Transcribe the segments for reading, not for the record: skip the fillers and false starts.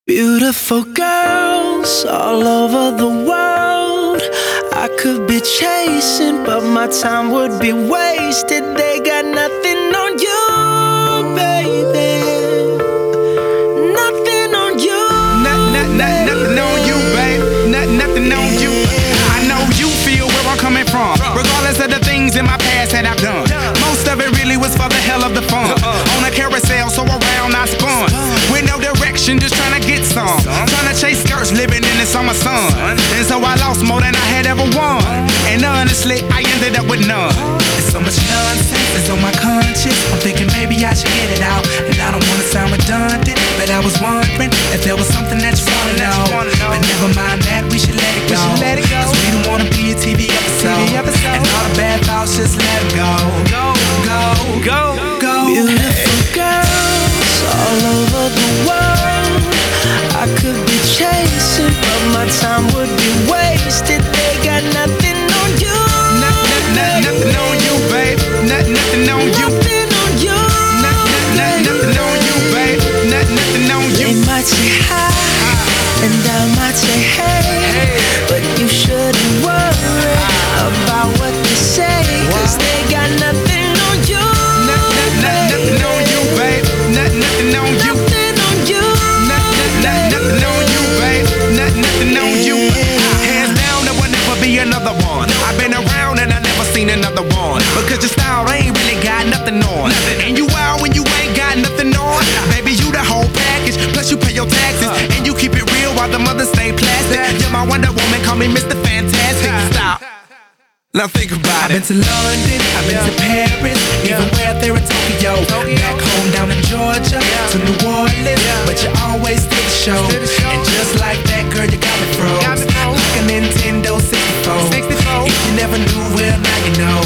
Beautiful girls all over the world. I could be chasing, but my time would be wasted. They got nothing on you, baby. Nothing on you. Nothing on you, babe. Nothing on you. I know you feel where I'm coming from, regardless of the things in my past that I've done. Most of it really was for the hell of the fun. On a carousel, so around I spun. With no direction, just trying to get some. Trying to chase skirts, living in the summer sun. And so I lost more than I had ever won. And honestly, I ended up with none. There's so much nonsense that's on my conscience. I'm thinking maybe I should get it out. And I don't wanna sound redundant, but I was wondering if there was something that you wanna know. But never mind that, we should let it go. Cause we don't wanna be a TV episode. And all the bad thoughts, just let it go. Go. Beautiful girls all over the world. I could be chasing, but my time would be wasted. They got nothing on you. Nothing on you, babe. Nothing on you. Nothing on you. Nothing on you, babe. Nothing on you. They might say hi, and I might say hey, but you shouldn't worry about what they say, cause they got nothing on you. Nothing on you, babe. Nothing on you. Nothing on you. Nothing on you, babe. Nothing on you. Hands down, there will never be another one. I've been around and I never seen another one. Because your style ain't really got nothing on. And you wild when you ain't got nothing on. Baby, you the whole package. Plus you pay your taxes. And you keep it real while the mothers stay plastic. You're my Wonder Woman, call me Mr. Fantastic. Stop. Now think about it. I've been to London, I've been to Paris, even way out there in Tokyo. Back home down in Georgia, to New Orleans, but you always did the show. And just like that, girl, you got me froze. Like a Nintendo 64. If you never knew, well, now you know.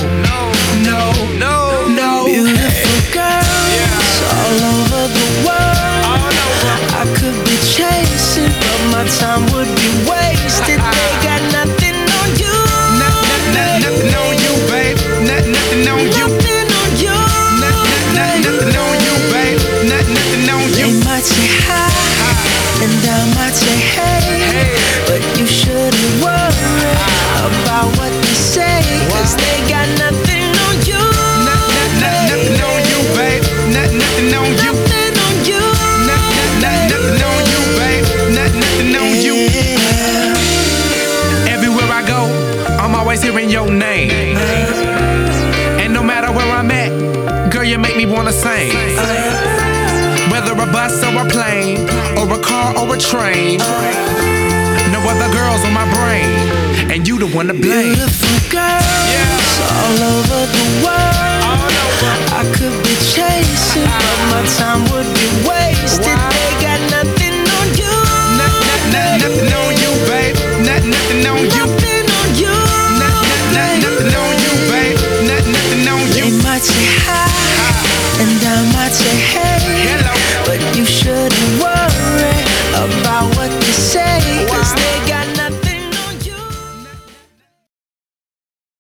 No. Beautiful girls all over the world. I could be chasing, but my time would be wasted. They got nothing on you. Nothing on you, babe. Nothing on you. Nothing on you. Nothing on you, babe. Nothing on you. They might say hi, and I might say hey, but you shouldn't worry about what they say, cause they got nothing on you. Nothing on you, babe. Nothing on you. Nothing on you. Nothing on you, babe. Nothing on you. Everywhere I go, I'm always hearing your name. And no matter where I'm at, girl, you make me wanna sing. Whether a bus or a plane, or a car or a train, no other girls on my brain, and you the one to blame. Beautiful girls all over the world. I could be chasing, but my time would be wasted. They got nothing on you. Nothing on you, babe. Nothing on you. Nothing on you. Nothing on you, babe. Nothing on you. They might say hi, and I might say hey,